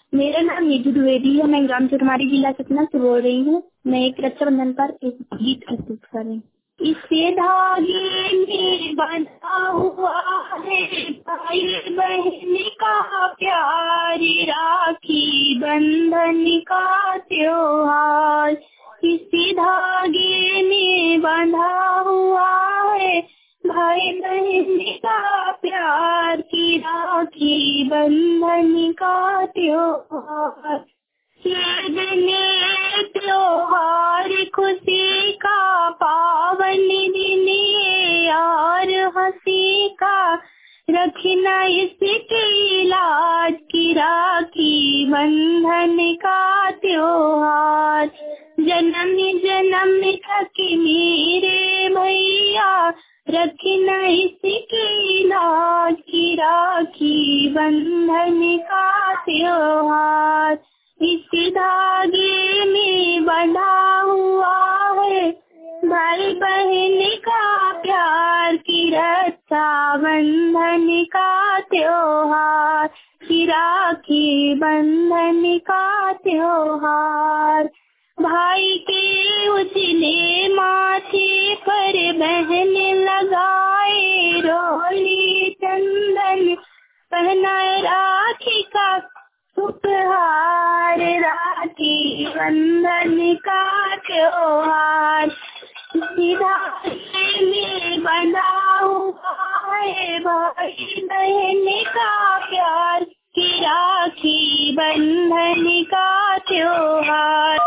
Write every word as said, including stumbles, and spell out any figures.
मेरा नाम निधि द्विवेदी है। मैं ग्राम चुरमारी जिला सतना से बोल रही हूँ। मैं एक रक्षाबंधन पर एक गीत प्रस्तुत कर रही हूँ। इससे धागे में बंधा हुआ है भाई बहन का प्यार, राखी बंधन का त्योहार। इसी धागे में बंधा हुआ है भाई बहन का प्यार, की राखी बंधन का त्योहार। ये त्योहार खुशी का पावन दिन यार, हंसी का रखना इसकी लाज, की राखी बंधन का त्योहार। जन्म जन्म तक मेरे भैया रखना इसकी लाज, की राखी बंधन का त्योहार। इस धागे में बंधा हुआ है भाई बहन का प्यार, की रक्षा बंधन का त्योहार, की राखी बंधन का त्योहार। भाई के उजले माथे पर बहन लगाए रोली चंदन, पहनाए राखी का उपहार, राखी बंधन का त्योहार। धागे में बंधा हुआ है भाई बहन का प्यार, की राखी बंधन का त्योहार।